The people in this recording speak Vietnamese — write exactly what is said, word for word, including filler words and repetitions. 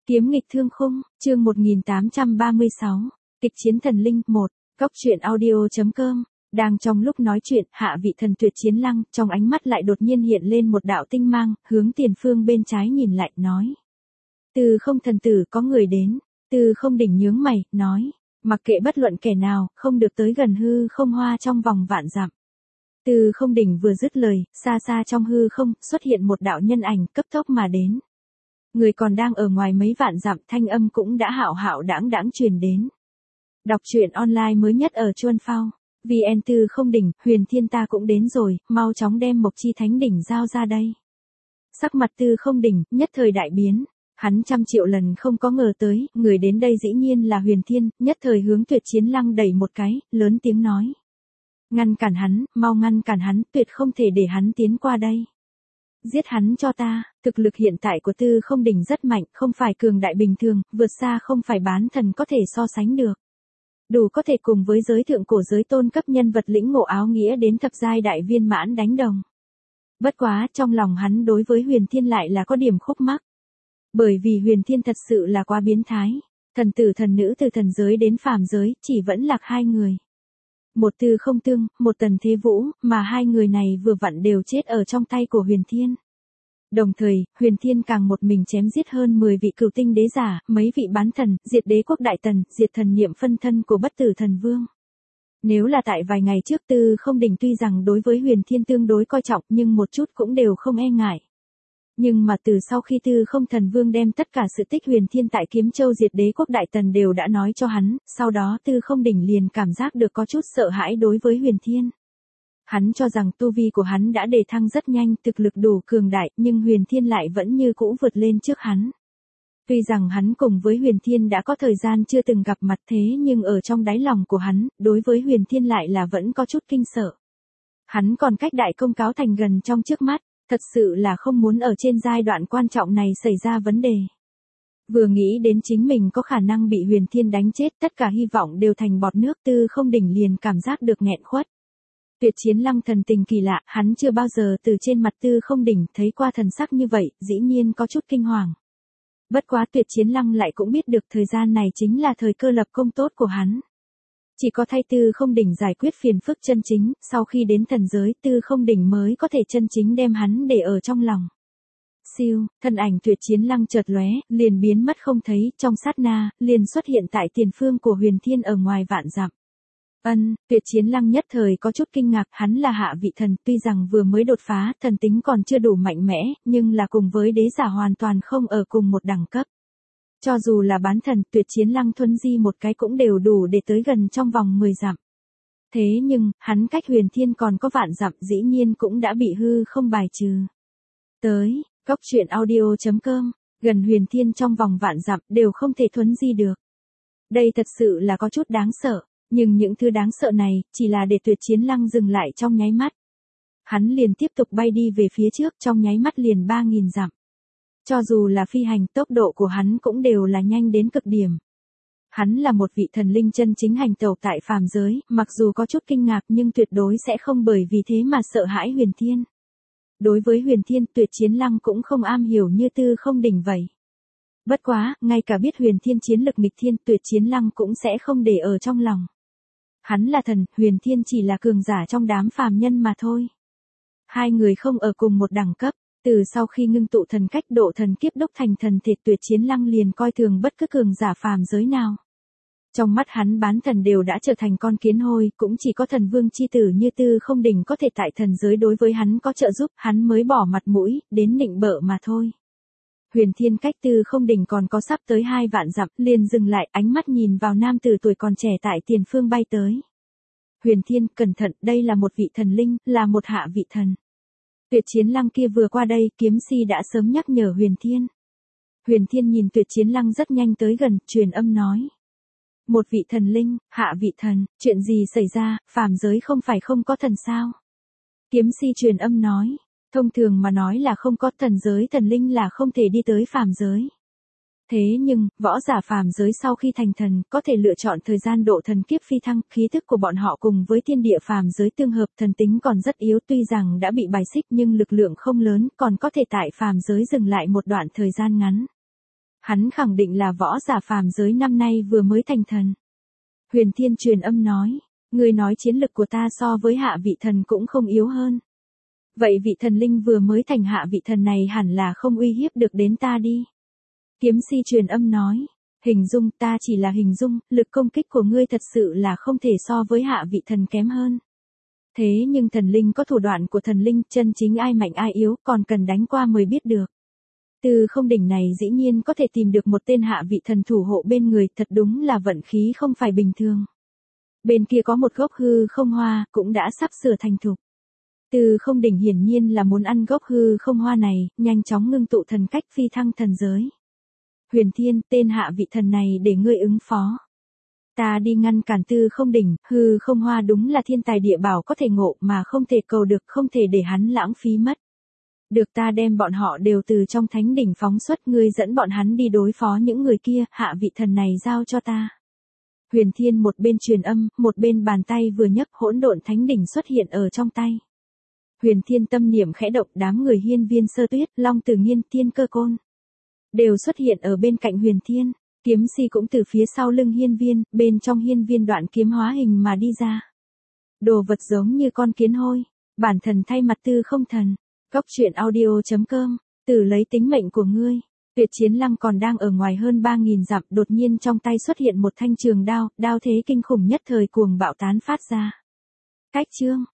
Kiếm nghịch thương khung, chương một nghìn tám trăm ba mươi sáu, kịch chiến thần linh, một, góc truyện audio.com. Đang trong lúc nói chuyện, hạ vị thần Tuyệt Chiến Lăng, trong ánh mắt lại đột nhiên hiện lên một đạo tinh mang, hướng tiền phương bên trái nhìn lại, nói. Từ không thần tử có người đến, từ không đỉnh nhướng mày, nói. Mặc kệ bất luận kẻ nào, không được tới gần hư không hoa trong vòng vạn dặm. Từ không đỉnh vừa dứt lời, xa xa trong hư không, xuất hiện một đạo nhân ảnh cấp tốc mà đến. Người còn đang ở ngoài mấy vạn dặm, thanh âm cũng đã hạo hạo đãng đãng truyền đến. Đọc truyện online mới nhất ở Chuân Phao. vê en Từ không đỉnh, Huyền Thiên ta cũng đến rồi, mau chóng đem Mộc Chi Thánh đỉnh giao ra đây. Sắc mặt Từ không đỉnh, nhất thời đại biến. Hắn trăm triệu lần không có ngờ tới, người đến đây dĩ nhiên là Huyền Thiên, nhất thời hướng Tuyệt Chiến Lăng đẩy một cái, lớn tiếng nói. Ngăn cản hắn, mau ngăn cản hắn, tuyệt không thể để hắn tiến qua đây. Giết hắn cho ta, thực lực hiện tại của Tư không đỉnh rất mạnh, không phải cường đại bình thường, vượt xa không phải bán thần có thể so sánh được. Đủ có thể cùng với giới thượng cổ giới tôn cấp nhân vật lĩnh ngộ áo nghĩa đến thập giai đại viên mãn đánh đồng. Bất quá, trong lòng hắn đối với Huyền Thiên lại là có điểm khúc mắc. Bởi vì Huyền Thiên thật sự là quá biến thái, thần tử thần nữ từ thần giới đến phàm giới, chỉ vẫn lạc hai người. Một Tư không tương, một Tần Thế Vũ, mà hai người này vừa vặn đều chết ở trong tay của Huyền Thiên. Đồng thời, Huyền Thiên càng một mình chém giết hơn mười vị cửu tinh đế giả, mấy vị bán thần, diệt đế quốc đại tần, diệt thần niệm phân thân của bất tử thần vương. Nếu là tại vài ngày trước Tư không đỉnh tuy rằng đối với Huyền Thiên tương đối coi trọng nhưng một chút cũng đều không e ngại. Nhưng mà từ sau khi Tư không thần vương đem tất cả sự tích Huyền Thiên tại Kiếm Châu diệt đế quốc đại tần đều đã nói cho hắn, sau đó Tư không đỉnh liền cảm giác được có chút sợ hãi đối với Huyền Thiên. Hắn cho rằng tu vi của hắn đã đề thăng rất nhanh, thực lực đủ cường đại, nhưng Huyền Thiên lại vẫn như cũ vượt lên trước hắn. Tuy rằng hắn cùng với Huyền Thiên đã có thời gian chưa từng gặp mặt thế nhưng ở trong đáy lòng của hắn, đối với Huyền Thiên lại là vẫn có chút kinh sợ. Hắn còn cách đại công cáo thành gần trong trước mắt. Thật sự là không muốn ở trên giai đoạn quan trọng này xảy ra vấn đề. Vừa nghĩ đến chính mình có khả năng bị Huyền Thiên đánh chết, tất cả hy vọng đều thành bọt nước. Tư không đỉnh liền cảm giác được nghẹn khuất. Tuyệt Chiến Lăng thần tình kỳ lạ, hắn chưa bao giờ từ trên mặt Tư không đỉnh thấy qua thần sắc như vậy, dĩ nhiên có chút kinh hoàng. Bất quá Tuyệt Chiến Lăng lại cũng biết được thời gian này chính là thời cơ lập công tốt của hắn. Chỉ có thay Tư không đỉnh giải quyết phiền phức chân chính, sau khi đến thần giới Tư không đỉnh mới có thể chân chính đem hắn để ở trong lòng. Siêu, thân ảnh Tuyệt Chiến Lăng chợt lóe, liền biến mất không thấy, trong sát na, liền xuất hiện tại tiền phương của Huyền Thiên ở ngoài vạn dặm. Ân, Tuyệt Chiến Lăng nhất thời có chút kinh ngạc, hắn là hạ vị thần, tuy rằng vừa mới đột phá, thần tính còn chưa đủ mạnh mẽ, nhưng là cùng với đế giả hoàn toàn không ở cùng một đẳng cấp. Cho dù là bán thần, Tuyệt Chiến Lăng thuấn di một cái cũng đều đủ để tới gần trong vòng mười dặm. Thế nhưng, hắn cách Huyền Thiên còn có vạn dặm dĩ nhiên cũng đã bị hư không bài trừ. Tới, góc truyện audio.com, gần Huyền Thiên trong vòng vạn dặm đều không thể thuấn di được. Đây thật sự là có chút đáng sợ, nhưng những thứ đáng sợ này, chỉ là để Tuyệt Chiến Lăng dừng lại trong nháy mắt. Hắn liền tiếp tục bay đi về phía trước trong nháy mắt liền ba nghìn dặm. Cho dù là phi hành, tốc độ của hắn cũng đều là nhanh đến cực điểm. Hắn là một vị thần linh chân chính hành tẩu tại phàm giới, mặc dù có chút kinh ngạc nhưng tuyệt đối sẽ không bởi vì thế mà sợ hãi Huyền Thiên. Đối với Huyền Thiên, Tuyệt Chiến Lăng cũng không am hiểu như Tư không đỉnh vậy. Bất quá, ngay cả biết Huyền Thiên chiến lực nghịch thiên, Tuyệt Chiến Lăng cũng sẽ không để ở trong lòng. Hắn là thần, Huyền Thiên chỉ là cường giả trong đám phàm nhân mà thôi. Hai người không ở cùng một đẳng cấp. Từ sau khi ngưng tụ thần cách độ thần kiếp đúc thành thần thể, Tuyệt Chiến Lăng liền coi thường bất cứ cường giả phàm giới nào. Trong mắt hắn bán thần đều đã trở thành con kiến hôi, cũng chỉ có thần vương chi tử như Tư không đỉnh có thể tại thần giới đối với hắn có trợ giúp, hắn mới bỏ mặt mũi, đến nịnh bợ mà thôi. Huyền Thiên cách Tư không đỉnh còn có sắp tới hai vạn dặm, liền dừng lại, ánh mắt nhìn vào nam tử tuổi còn trẻ tại tiền phương bay tới. Huyền Thiên, cẩn thận, đây là một vị thần linh, là một hạ vị thần. Tuyệt Chiến Lăng kia vừa qua đây, kiếm si đã sớm nhắc nhở Huyền Thiên. Huyền Thiên nhìn Tuyệt Chiến Lăng rất nhanh tới gần, truyền âm nói. Một vị thần linh, hạ vị thần, chuyện gì xảy ra, phàm giới không phải không có thần sao? Kiếm si truyền âm nói, thông thường mà nói là không có, thần giới thần linh là không thể đi tới phàm giới. Thế nhưng, võ giả phàm giới sau khi thành thần, có thể lựa chọn thời gian độ thần kiếp phi thăng, khí thức của bọn họ cùng với thiên địa phàm giới tương hợp, thần tính còn rất yếu, tuy rằng đã bị bài xích nhưng lực lượng không lớn, còn có thể tại phàm giới dừng lại một đoạn thời gian ngắn. Hắn khẳng định là võ giả phàm giới năm nay vừa mới thành thần. Huyền Thiên truyền âm nói, ngươi nói chiến lực của ta so với hạ vị thần cũng không yếu hơn. Vậy vị thần linh vừa mới thành hạ vị thần này hẳn là không uy hiếp được đến ta đi. Kiếm si truyền âm nói, hình dung ta chỉ là hình dung, lực công kích của ngươi thật sự là không thể so với hạ vị thần kém hơn. Thế nhưng thần linh có thủ đoạn của thần linh, chân chính ai mạnh ai yếu còn cần đánh qua mới biết được. Từ không đỉnh này dĩ nhiên có thể tìm được một tên hạ vị thần thủ hộ bên người, thật đúng là vận khí không phải bình thường. Bên kia có một gốc hư không hoa, cũng đã sắp sửa thành thục. Từ không đỉnh hiển nhiên là muốn ăn gốc hư không hoa này, nhanh chóng ngưng tụ thần cách phi thăng thần giới. Huyền Thiên, tên hạ vị thần này để ngươi ứng phó. Ta đi ngăn cản tư không đỉnh, hư không hoa đúng là thiên tài địa bảo có thể ngộ mà không thể cầu được, không thể để hắn lãng phí mất. Được, ta đem bọn họ đều từ trong thánh đỉnh phóng xuất, ngươi dẫn bọn hắn đi đối phó những người kia, hạ vị thần này giao cho ta. Huyền Thiên một bên truyền âm, một bên bàn tay vừa nhấc, hỗn độn thánh đỉnh xuất hiện ở trong tay. Huyền Thiên tâm niệm khẽ động, đám người hiên viên sơ tuyết, long tử nghiên, thiên cơ côn đều xuất hiện ở bên cạnh Huyền Thiên. Kiếm si cũng từ phía sau lưng hiên viên, bên trong hiên viên đoạn kiếm hóa hình mà đi ra. Đồ vật giống như con kiến hôi, bản thần thay mặt tư không thần. Góc truyện audio chấm com, tử lấy tính mệnh của ngươi. Tuyệt chiến lăng còn đang ở ngoài hơn ba nghìn dặm, đột nhiên trong tay xuất hiện một thanh trường đao, đao thế kinh khủng nhất thời cuồng bạo tán phát ra. Cách chương